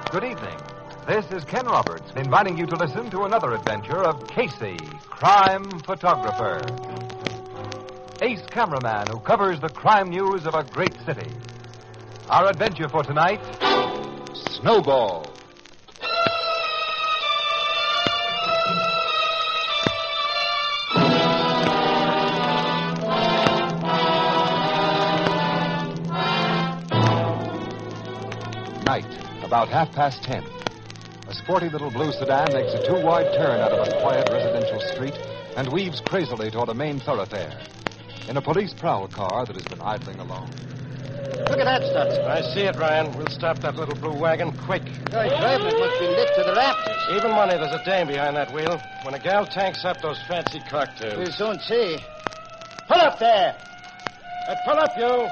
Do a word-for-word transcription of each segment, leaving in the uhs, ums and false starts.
Good evening. This is Ken Roberts inviting you to listen to another adventure of Casey, crime photographer. Ace cameraman who covers the crime news of a great city. Our adventure for tonight, Snowball. Night, about half past ten. A sporty little blue sedan makes a two-wide turn out of a quiet residential street and weaves crazily toward a main thoroughfare. In a police prowl car that has been idling along. Look at that, Stutz. I see it, Ryan. We'll stop that little blue wagon quick. Guy driving it must be lit to the rafters. Even money, there's a dame behind that wheel. When a gal tanks up those fancy cocktails. We'll soon see. Pull up there. Hey, pull up, you.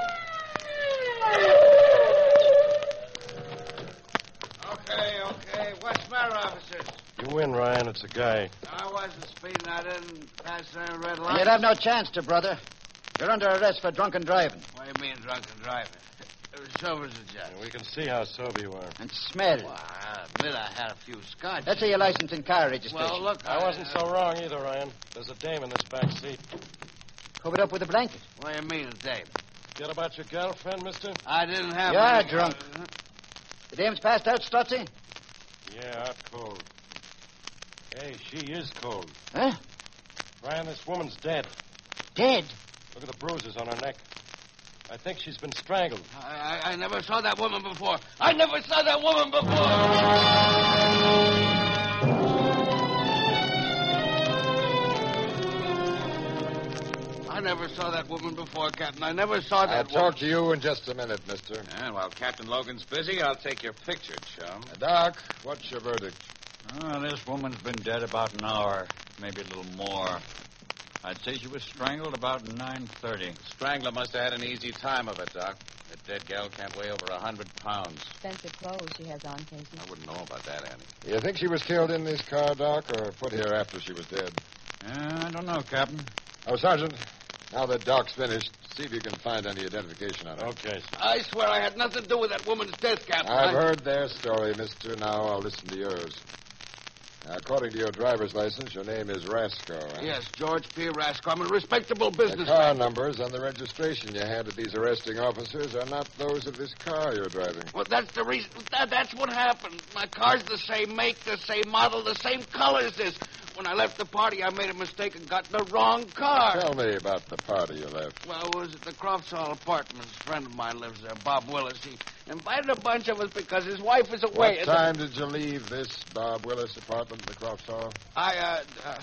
Okay, okay. What's the matter, officers? You win, Ryan. It's a guy. I wasn't speeding. I didn't pass any red light. You'd have no chance to, brother. You're under arrest for drunken driving. What do you mean, drunken driving? It was sober as a judge. We can see how sober you are. And smell. Well, I admit I had a few scotch. Let's see your license and car registration. Well, look, I wasn't so wrong either, Ryan. There's a dame in this back seat. Covered up with a blanket. What do you mean, Dave? Get about your girlfriend, mister? I didn't have... You're any- drunk. The dame's passed out, Stutzy? Yeah, out cold. Hey, she is cold. Huh? Ryan, this woman's dead. Dead? Look at the bruises on her neck. I think she's been strangled. I, I, I never saw that woman before. I never saw that woman before. I never saw that woman before, Captain. I never saw that I'll woman. talk to you in just a minute, mister. And while Captain Logan's busy, I'll take your picture, chum. Uh, Doc, what's your verdict? Oh, this woman's been dead about an hour, maybe a little more. I'd say she was strangled about nine thirty. Strangler must have had an easy time of it, Doc. That dead gal can't weigh over a hundred pounds. Expensive clothes she has on, Casey. I wouldn't know about that, Annie. You think she was killed in this car, Doc, or put here after she was dead? Uh, I don't know, Captain. Oh, Sergeant, now that Doc's finished, see if you can find any identification on her. Okay, sir. I swear I had nothing to do with that woman's death, Captain. I've I... heard their story, mister. Now I'll listen to yours. Now, according to your driver's license, your name is Rasco, huh? Yes, George P. Rasco. I'm a respectable The businessman. car numbers on the registration you handed these arresting officers are not those of this car you're driving. Well, that's the reason. That, that's what happened. My car's the same make, the same model, the same color as this. When I left the party, I made a mistake and got the wrong car. Tell me about the party you left. Well, it was at the Crofts Hall Apartments. A friend of mine lives there, Bob Willis. He invited a bunch of us because his wife is away. What time did you leave this Bob Willis apartment in the Crofts Hall? I, uh, uh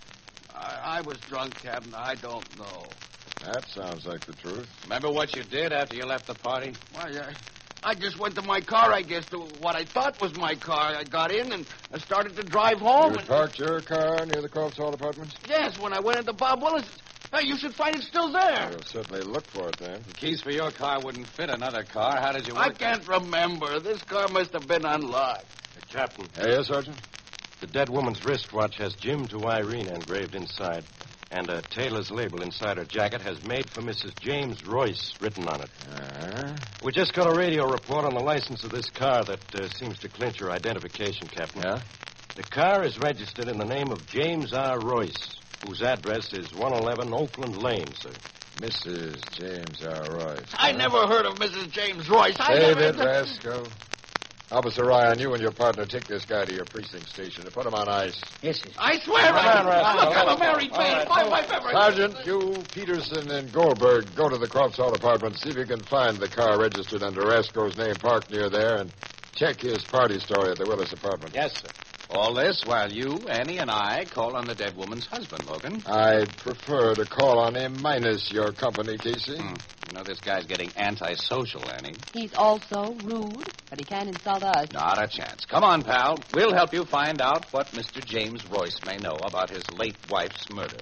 I, I was drunk, Captain. I don't know. That sounds like the truth. Remember what you did after you left the party? Why, I, I just went to my car, I guess, to what I thought was my car. I got in and I started to drive home. You and- parked your car near the Crofts Hall apartments? Yes, when I went into Bob Willis. Hey, you should find it still there. We'll certainly look for it then. The keys for your car wouldn't fit another car. How did you work I can't remember. This car must have been unlocked. Hey, Captain, Hey, yes, Sergeant? the dead woman's wristwatch has Jim to Irene engraved inside. And a tailor's label inside her jacket has made for Missus James Royce written on it. Uh-huh. We just got a radio report on the license of this car that uh, seems to clinch her identification, Captain. Yeah? The car is registered in the name of James R. Royce, whose address is one eleven Oakland Lane, sir. Missus James R. Royce. I huh? never heard of Missus James Royce. I Save never... it, Rasco. Officer Ryan, you and your partner take this guy to your precinct station and put him on ice. Yes, sir. I swear, Come I... on, Rascal. Look, I'm a married man. If my wife ever... Sergeant, you, Peterson, and Goldberg go to the Crofts Hall apartment. See if you can find the car registered under Rasco's name parked near there and check his party story at the Willis apartment. Yes, sir. All this while you, Annie, and I call on the dead woman's husband, Logan. I'd prefer to call on him minus your company, Casey. Hmm. You know, this guy's getting antisocial, Annie. He's also rude, but he can't insult us. Not a chance. Come on, pal. We'll help you find out what Mister James Royce may know about his late wife's murder.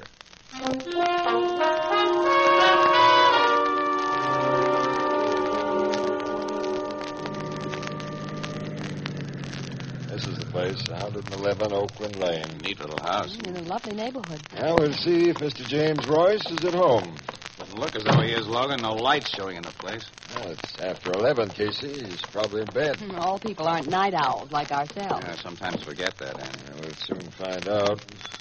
This is the place, one eleven Oakland Lane. Neat little house. In a lovely neighborhood. Now we'll see if Mister James Royce is at home. Doesn't look as though he is, Logan. No lights showing in the place. Well, it's after eleven, Casey. He's probably in bed. All people aren't night owls like ourselves. I sometimes forget that, Annie. Yeah, we'll soon find out.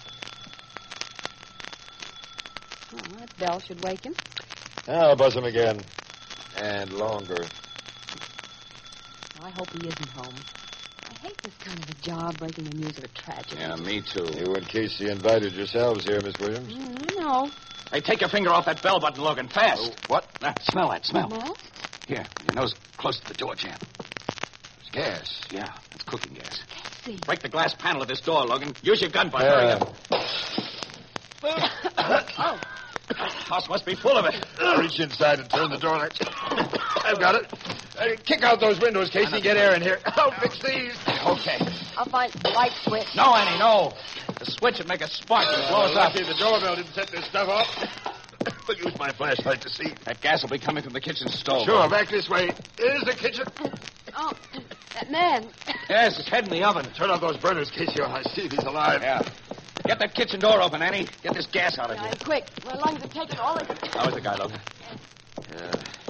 Oh, that bell should wake him. I'll buzz him again. And longer. I hope he isn't home. I hate this kind of a job, breaking the news of a tragedy. Yeah, me too. You and Casey invited yourselves here, Miss Williams. Mm, no. Hey, take your finger off that bell button, Logan, fast. Oh, what? Ah, smell that, smell. No? Here, your nose close to the door jamb. It's gas. Yeah, it's cooking gas. See. Break the glass panel of this door, Logan. Use your gun, butt. Yeah. Hurry up. Oh. House must be full of it. I'll reach inside and turn the door latch. I've got it. Uh, kick out those windows, Casey. Get air in here. I'll fix these. Okay. I'll find the light switch. No, Annie, no. The switch would make a spark and blow us up. Lucky the doorbell didn't set this stuff off. I'll use my flashlight to see. That gas will be coming from the kitchen stove. Sure, back this way. Here's the kitchen. Oh, that man. Yes, his head in the oven. Turn on those burners, Casey, or I see if he's alive. Yeah. Get that kitchen door open, Annie. Get this gas out of here. Now, quick. We're long to take it all. How is the guy, Logan? Yeah.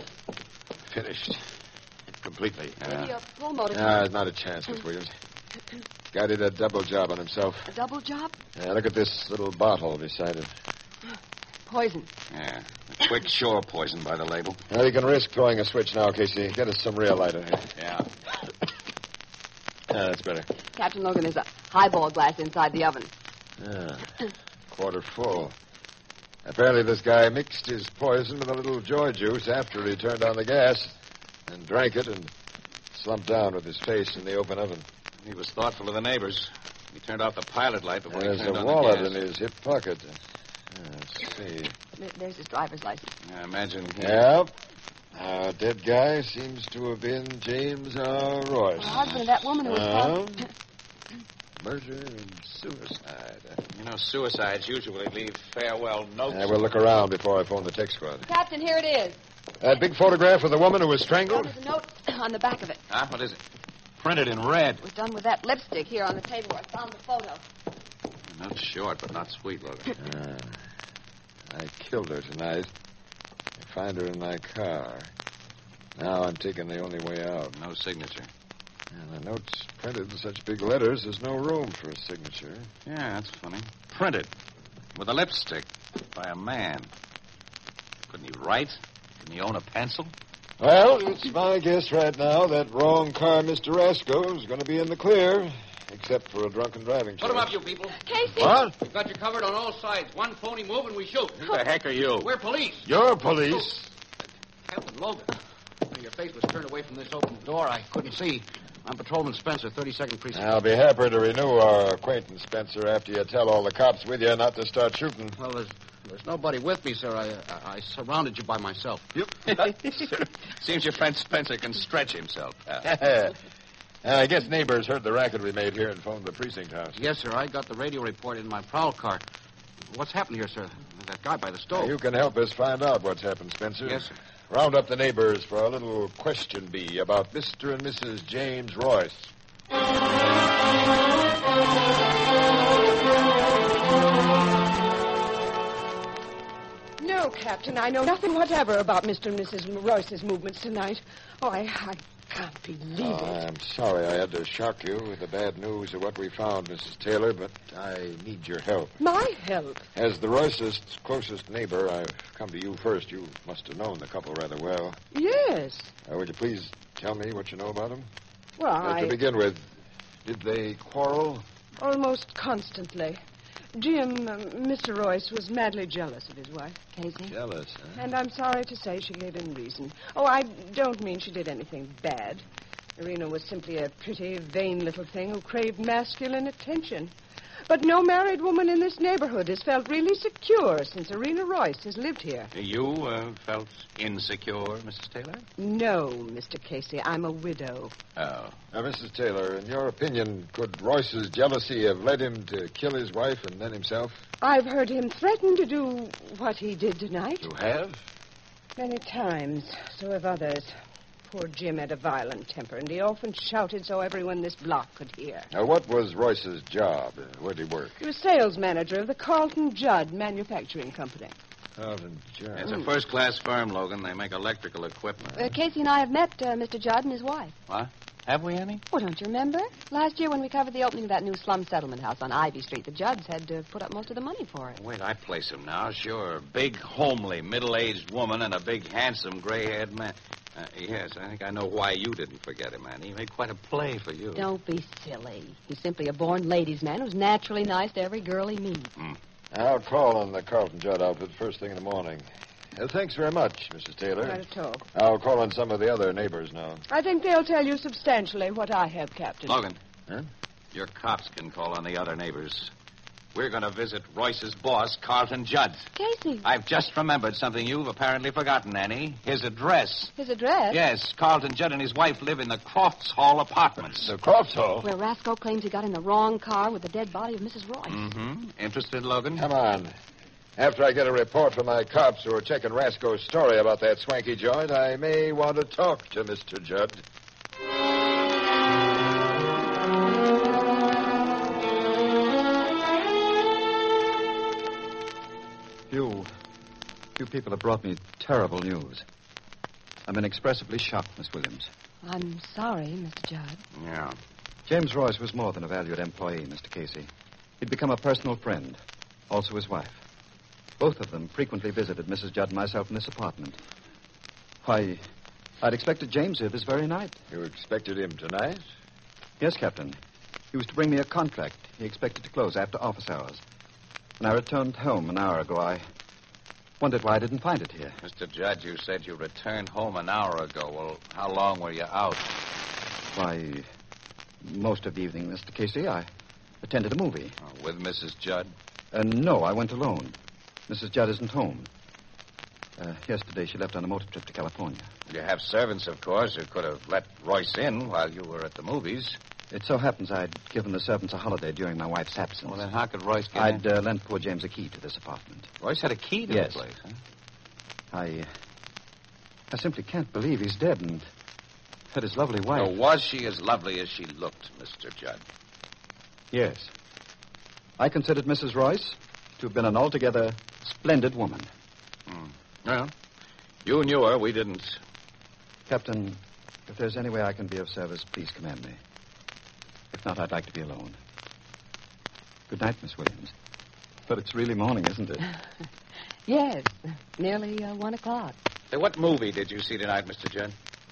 Finished. Completely. Maybe a full motor. Ah, not a chance, Miss Williams. Guy did a double job on himself. A double job? Yeah, look at this little bottle beside him. Poison. Yeah. A quick shore poison by the label. Well, you can risk throwing a switch now, Casey. Get us some real light in here. Yeah. Yeah, that's better. Captain Logan, there's a highball glass inside the oven. Yeah. Quarter full. Apparently this guy mixed his poison with a little joy juice after he turned on the gas and drank it and slumped down with his face in the open oven. He was thoughtful of the neighbors. He turned off the pilot light before There's he turned a on wallet the gas. in his hip pocket. Yeah, let's see. There- There's his driver's license. I imagine he... Yep. Our dead guy seems to have been James R. Royce. The husband of that woman who was Um, found. Murder and suicide. You know, suicides usually leave farewell notes. Yeah, we'll look around before I phone the tech squad. Captain, here it is. That big photograph of the woman who was Oh, strangled? there's a note on the back of it. Huh? What is it? Printed in red. It was done with that lipstick here on the table where I found the photo. The note's short, but not sweet, Logan. Uh, I killed her tonight. I find her in my car. Now I'm taking the only way out. No signature. And the note's printed in such big letters, there's no room for a signature. Yeah, that's funny. Printed. With a lipstick. By a man. Couldn't he write? Couldn't he own a pencil? Well, it's my guess right now that wrong car Mister Rasco is going to be in the clear, except for a drunken driving Put 'em charge. up, you people. Casey! What? We've got you covered on all sides. One phony move and we shoot. Who the heck are you? We're police. You're police. Captain Logan. When your face was turned away from this open door, I couldn't see. I'm Patrolman Spencer, thirty-second Precinct. I'll be happy to renew our acquaintance, Spencer, after you tell all the cops with you not to start shooting. Well, there's, there's nobody with me, sir. I, I, I surrounded you by myself. Seems your friend Spencer can stretch himself. pal. Uh, I guess neighbors heard the racket we made here and phoned the precinct house. Yes, sir. I got the radio report in my prowl car. What's happened here, sir? That guy by the Now, stove. you can help us find out what's happened, Spencer. Yes, sir. Round up the neighbors for a little question bee about Mister and Missus James Royce. No, Captain, I know nothing whatever about Mister and Missus Royce's movements tonight. Oh, I, I can't believe Oh, it. I'm sorry I had to shock you with the bad news of what we found, Missus Taylor, but I need your help. My help? As the Royce's closest neighbor, I've come to you first. You must have known the couple rather well. Yes. Uh, would you please tell me what you know about them? Well, Uh, I... To begin with, did they quarrel? Almost constantly. Jim, uh, Mister Royce was madly jealous of his wife. Casey? Jealous, huh? And I'm sorry to say she gave him reason. Oh, I don't mean she did anything bad. Irina was simply a pretty, vain little thing who craved masculine attention. But no married woman in this neighborhood has felt really secure since Irina Royce has lived here. You uh, felt insecure, Missus Taylor? No, Mister Casey, I'm a widow. Oh. Now, Missus Taylor, in your opinion, could Royce's jealousy have led him to kill his wife and then himself? I've heard him threaten to do what he did tonight. You have? Many times. So have others. Poor Jim had a violent temper, and he often shouted so everyone in this block could hear. Now, what was Royce's job? Uh, Where did he work? He was sales manager of the Carlton Judd Manufacturing Company. Carlton Judd. It's a first-class firm, Logan. They make electrical equipment. Uh, Casey and I have met uh, Mister Judd and his wife. What? Have we any? Oh, don't you remember? Last year when we covered the opening of that new slum settlement house on Ivy Street, the Judds had to put up most of the money for it. Wait, I place him now, sure. Big, homely, middle-aged woman and a big, handsome, gray-haired man. Uh, yes, I think I know why you didn't forget him, Annie. He made quite a play for you. Don't be silly. He's simply a born ladies' man who's naturally nice to every girl he meets. Mm. I'll call on the Carlton Judd outfit first thing in the morning. Uh, thanks very much, Missus Taylor. Not at all. I'll call on some of the other neighbors now. I think they'll tell you substantially what I have, Captain. Logan. Huh? Your cops can call on the other neighbors. We're going to visit Royce's boss, Carlton Judd. Casey. I've just remembered something you've apparently forgotten, Annie. His address. His address? Yes, Carlton Judd and his wife live in the Crofts Hall apartments. The Crofts Hall? Where Rasco claims he got in the wrong car with the dead body of Missus Royce. Mm-hmm. Interested, Logan? Come on. After I get a report from my cops who are checking Rasco's story about that swanky joint, I may want to talk to Mister Judd. You, you people have brought me terrible news. I'm inexpressibly shocked, Miss Williams. I'm sorry, Mister Judd. Yeah. James Royce was more than a valued employee, Mister Casey. He'd become a personal friend, also his wife. Both of them frequently visited Missus Judd and myself in this apartment. Why, I'd expected James here this very night. You expected him tonight? Yes, Captain. He was to bring me a contract he expected to close after office hours. When I returned home an hour ago, I wondered why I didn't find it here. Mister Judd, you said you returned home an hour ago. Well, how long were you out? Why, most of the evening, Mister Casey. I attended a movie. Oh, with Missus Judd? Uh, no, I went alone. Missus Judd isn't home. Uh, yesterday, she left on a motor trip to California. You have servants, of course, who could have let Royce in while you were at the movies. It so happens I'd given the servants a holiday during my wife's absence. Well, then how could Royce get I'd in? uh, lent poor James a key to this apartment. Royce had a key to Yes. the place, huh? I, uh, I simply can't believe he's dead and had his lovely wife. So was she as lovely as she looked, Mister Judd? Yes. I considered Missus Royce to have been an altogether splendid woman. Hmm. Well, you knew her. We didn't. Captain, if there's any way I can be of service, please command me. If not, I'd like to be alone. Good night, Miss Williams. But it's really morning, isn't it? Yes, nearly uh, one o'clock. Say, what movie did you see tonight, Mister Judd?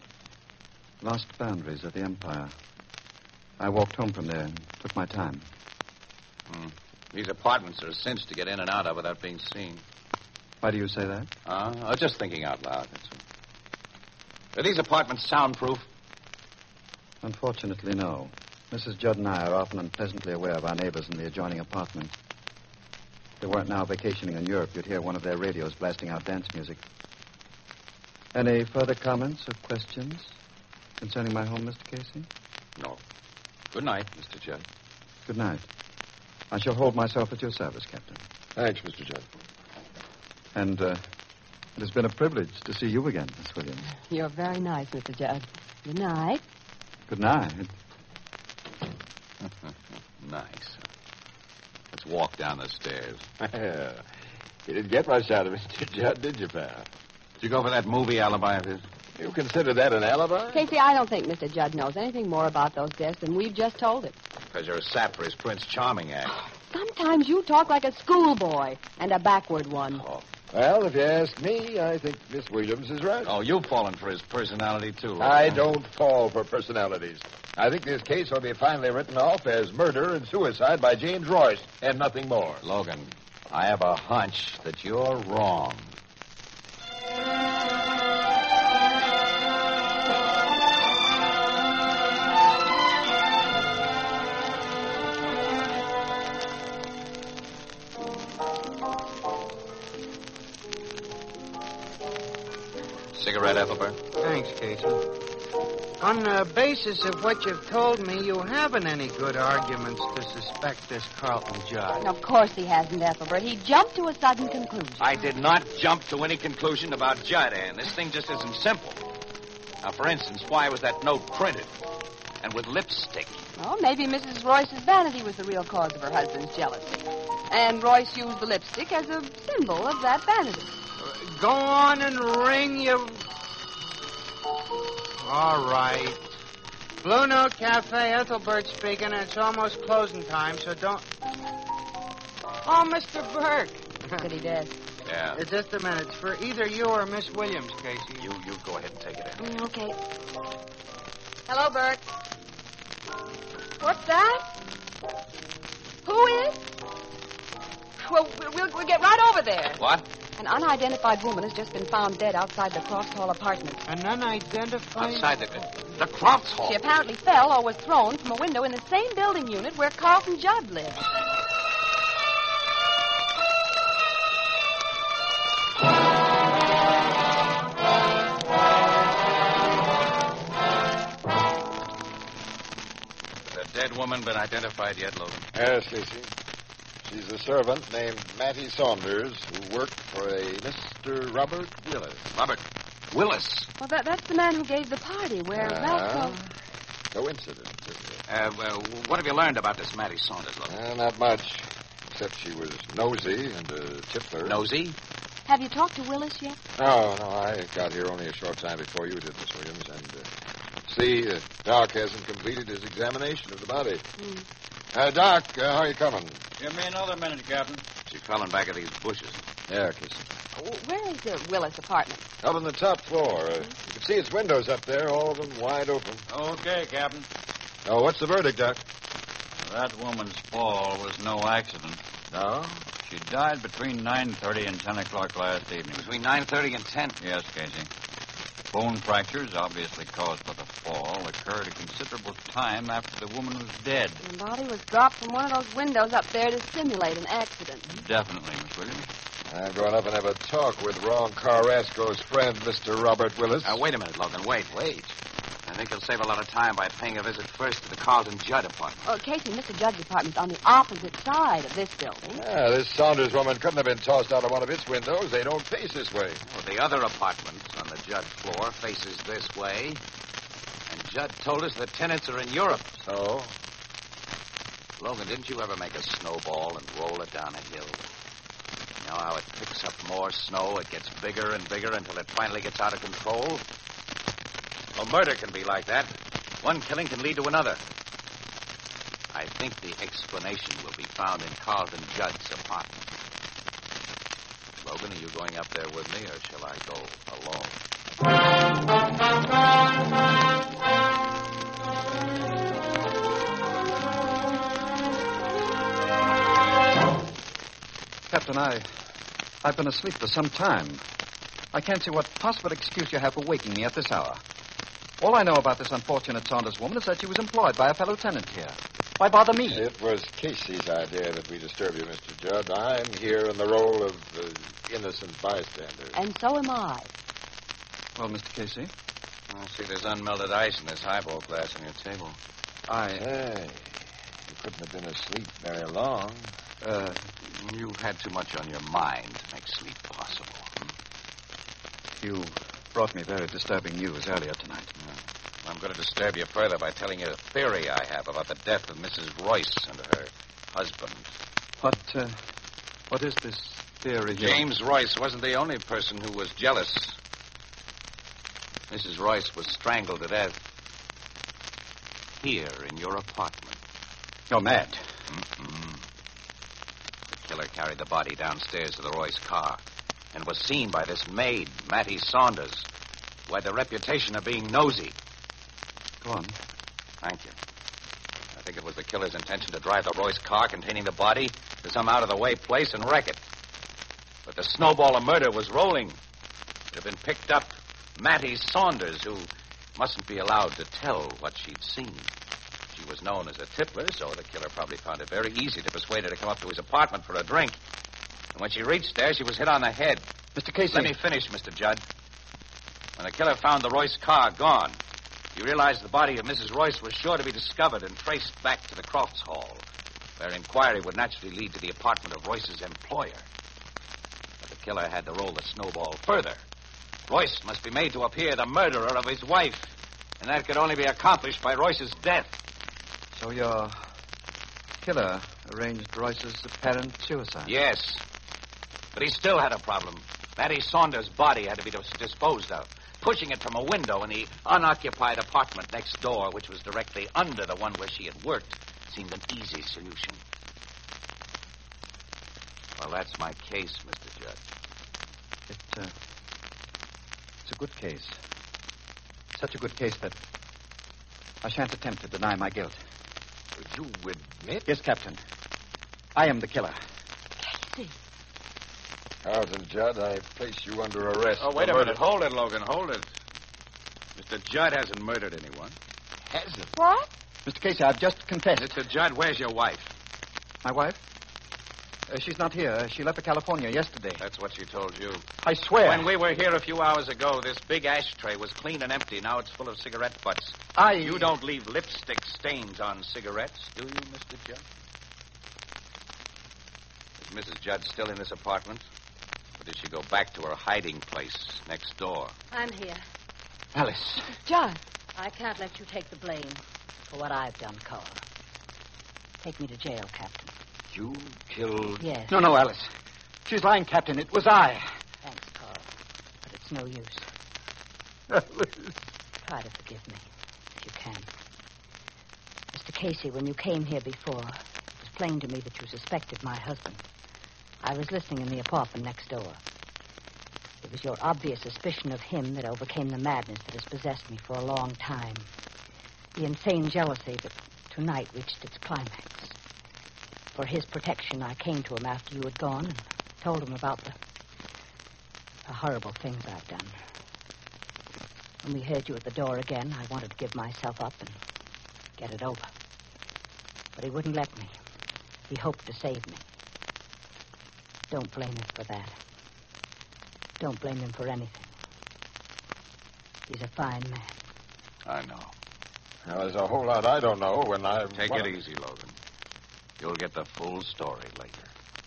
Lost Boundaries of the Empire. I walked home from there and took my time. Hmm. These apartments are a cinch to get in and out of without being seen. Why do you say that? Uh, uh, just thinking out loud. That's all. Are these apartments soundproof? Unfortunately, no. Missus Judd and I are often unpleasantly aware of our neighbors in the adjoining apartment. If they weren't now vacationing in Europe, you'd hear one of their radios blasting out dance music. Any further comments or questions concerning my home, Mister Casey? No. Good night, Mister Judd. Good night. I shall hold myself at your service, Captain. Thanks, Mister Judd. And uh, it has been a privilege to see you again, Miss Williams. You're very nice, Mister Judd. Good night. Good night. Nice. Let's walk down the stairs. You didn't get much out of Mister Judd, did you, pal? Did you go for that movie alibi of his? You consider that an alibi? Casey, I don't think Mister Judd knows anything more about those deaths than we've just told him. Because you're a sap for his Prince Charming act. Sometimes you talk like a schoolboy, and a backward one. Oh. Well, if you ask me, I think Miss Williams is right. Oh, you've fallen for his personality, too. I Logan. don't fall for personalities. I think this case will be finally written off as murder and suicide by James Royce, and nothing more. Logan, I have a hunch that you're wrong. Cigarette, Ethelbert? Thanks, Casey. On the basis of what you've told me, you haven't any good arguments to suspect this Carlton Judd. Of course he hasn't, Ethelbert. He jumped to a sudden conclusion. I did not jump to any conclusion about Judd, Ann. This thing just isn't simple. Now, for instance, why was that note printed? and with lipstick. Oh, maybe Missus Royce's vanity was the real cause of her husband's jealousy. And Royce used the lipstick as a symbol of that vanity. Uh, go on and ring, you... All right. Blue Note Cafe, Ethelbert speaking, and it's almost closing time, so don't... Oh, Mister Burke. City desk. Yeah. Uh, Just a minute. It's for either you or Miss Williams, Casey. You you go ahead and take it in. Mm, okay. Hello, Bert. What's that? Who is? Well, we'll, we'll get right over there. What? An unidentified woman has just been found dead outside the Cross Hall apartment. An unidentified... Outside the, the Crofts Hall. She apparently fell or was thrown from a window in the same building unit where Carlton Judd lived. The dead woman been identified yet, Logan? Yes, Casey. She's a servant named Mattie Saunders who worked for a Mister Robert Willis. Robert Willis? Well, that, that's the man who gave the party where Uh, Ralph... Coincidence, isn't it? Uh, well, what have you learned about this Mattie Saunders, Logan? Uh, not much, except she was nosy and a tippler. Nosy? Have you talked to Willis yet? No, no, I got here only a short time before you did, Miss Williams, and uh, see, uh, Doc hasn't completed his examination of the body. Mm. Uh, Doc, uh, how are you coming? Give me another minute, Captain. She fell in back of these bushes. Yeah, Casey. Where is the Willis apartment? Up on the top floor. Uh, you can see its windows up there, all of them wide open. Okay, Captain. Oh, what's the verdict, Doc? That woman's fall was no accident. No? She died between nine thirty and ten o'clock last evening. Between nine thirty and ten? Yes, Casey. Bone fractures, obviously caused by the fall, occurred a considerable time after the woman was dead. The body was dropped from one of those windows up there to simulate an accident. Definitely, Miss Williams. I'm going up and have a talk with Ron Carrasco's friend, Mister Robert Willis. Uh, wait a minute, Logan. Wait. Wait. I think he'll save a lot of time by paying a visit first to the Carlton Judd apartment. Oh, Casey, Mister Judd's apartment's on the opposite side of this building. Yeah, this Saunders woman couldn't have been tossed out of one of its windows. They don't face this way. Well, the other apartment on the Judd floor faces this way. And Judd told us the tenants are in Europe. So? Logan, didn't you ever make a snowball and roll it down a hill? You know how it picks up more snow, it gets bigger and bigger until it finally gets out of control? Well, murder can be like that. One killing can lead to another. I think the explanation will be found in Carlton Judd's apartment. Logan, are you going up there with me, or shall I go alone? Captain, I... I've been asleep for some time. I can't see what possible excuse you have for waking me at this hour. All I know about this unfortunate Saunders woman is that she was employed by a fellow tenant here. Why bother me? It was Casey's idea that we disturb you, Mister Judd. I'm here in the role of uh, innocent bystander. And so am I. Well, Mister Casey? I see there's unmelted ice in this highball glass on your table. I... Hey, you couldn't have been asleep very long. Uh, you had too much on your mind to make sleep possible. Hmm? You brought me very disturbing news earlier tonight. Yeah. I'm going to disturb you further by telling you a theory I have about the death of Missus Royce and her husband. What, uh, what is this theory here? James Royce wasn't the only person who was jealous. Missus Royce was strangled to death here in your apartment. You're mad. Mm-mm. The killer carried the body downstairs to the Royce car and was seen by this maid, Mattie Saunders, who had the reputation of being nosy. Go on. Thank you. I think it was the killer's intention to drive the Royce car containing the body to some out-of-the-way place and wreck it. But the snowball of murder was rolling. It had been picked up Mattie Saunders, who mustn't be allowed to tell what she'd seen. She was known as a tippler, so the killer probably found it very easy to persuade her to come up to his apartment for a drink. And when she reached there, she was hit on the head. Mister Casey. Let me finish, Mister Judd. When the killer found the Royce car gone, he realized the body of Missus Royce was sure to be discovered and traced back to the Crofts Hall, where inquiry would naturally lead to the apartment of Royce's employer. But the killer had to roll the snowball further. Royce must be made to appear the murderer of his wife And that could only be accomplished by Royce's death. So your killer arranged Royce's apparent suicide? Yes. But he still had a problem. Mattie Saunders' body had to be dis- disposed of. Pushing it from a window in the unoccupied apartment next door, which was directly under the one where she had worked, seemed an easy solution. Well, that's my case, Mister Judd. It, uh, it's a good case. Such a good case that I shan't attempt to deny my guilt. You admit? Yes, Captain. I am the killer. Casey. Carlton Judd, I place you under arrest. Oh, wait for a minute. murder. Hold it, Logan. Hold it. Mister Judd hasn't murdered anyone. Hasn't? What? Mister Casey, I've just confessed. Mister Judd, where's your wife? My wife? Uh, she's not here. She left for California yesterday. That's what she told you. I swear. When we were here a few hours ago, this big ashtray was clean and empty. Now it's full of cigarette butts. I... You don't leave lipstick stains on cigarettes, do you, Mister Judd? Is Missus Judd still in this apartment? Or did she go back to her hiding place next door? I'm here. Alice. Judd. I can't let you take the blame for what I've done, Carl. Take me to jail, Captain. You killed... Yes. No, no, Alice. She's lying, Captain. It was I. Thanks, Carl. But it's no use. Alice. Try to forgive me, if you can. Mister Casey, when you came here before, it was plain to me that you suspected my husband. I was listening in the apartment next door. It was your obvious suspicion of him that overcame the madness that has possessed me for a long time. The insane jealousy that tonight reached its climax. For his protection, I came to him after you had gone and told him about the, the horrible things I've done. When we heard you at the door again, I wanted to give myself up and get it over. But he wouldn't let me. He hoped to save me. Don't blame him for that. Don't blame him for anything. He's a fine man. I know. Now, there's a whole lot I don't know when I... Take well, it easy, Logan. You'll get the full story later.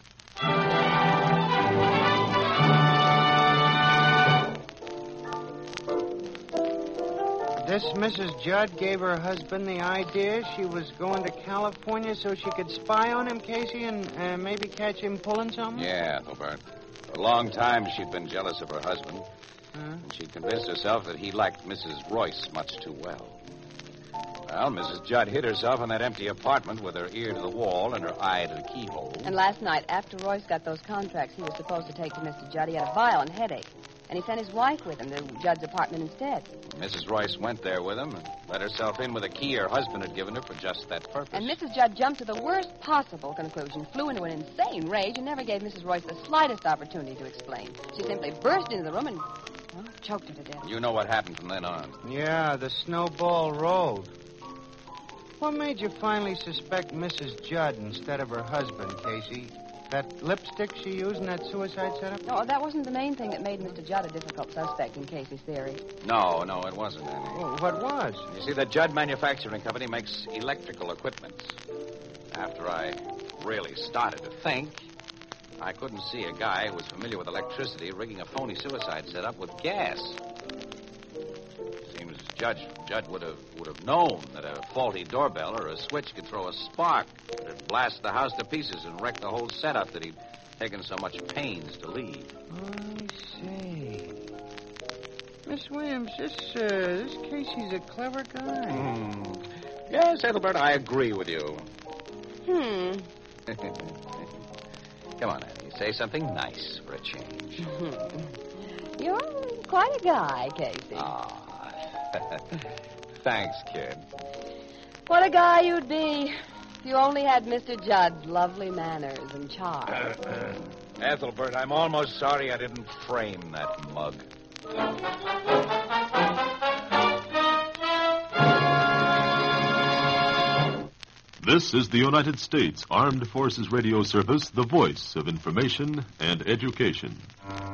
This Missus Judd gave her husband the idea she was going to California so she could spy on him, Casey, and uh, maybe catch him pulling something? Yeah, Ethelbert. For a long time, she'd been jealous of her husband. Huh? And she'd convinced herself that he liked Missus Royce much too well. Well, Missus Judd hid herself in that empty apartment with her ear to the wall and her eye to the keyhole. And last night, after Royce got those contracts he was supposed to take to Mister Judd, he had a violent headache. And he sent his wife with him to Judd's apartment instead. Missus Royce went there with him and let herself in with a key her husband had given her for just that purpose. And Missus Judd jumped to the worst possible conclusion, flew into an insane rage, and never gave Missus Royce the slightest opportunity to explain. She simply burst into the room and, well, choked her to death. You know what happened from then on. Yeah, the snowball rolled. What made you finally suspect Missus Judd instead of her husband, Casey? That lipstick she used in that suicide setup? No, that wasn't the main thing that made Mister Judd a difficult suspect in Casey's theory. No, no, it wasn't, Annie. Well, what was? You see, the Judd Manufacturing Company makes electrical equipment. After I really started to think, I couldn't see a guy who was familiar with electricity rigging a phony suicide setup with gas. Seems Judge Judd would have would have known that a faulty doorbell or a switch could throw a spark that'd blast the house to pieces and wreck the whole setup that he'd taken so much pains to leave. I see. Miss Williams, this uh, this Casey's a clever guy. Hmm. Yes, Ethelbert, I agree with you. Hmm. Come on, Annie. Say something nice for a change. You're quite a guy, Casey. Ah. Thanks, kid. What a guy you'd be if you only had Mister Judd's lovely manners and charm. Ethelbert, I'm almost sorry I didn't frame that mug. This is the United States Armed Forces Radio Service, the voice of information and education.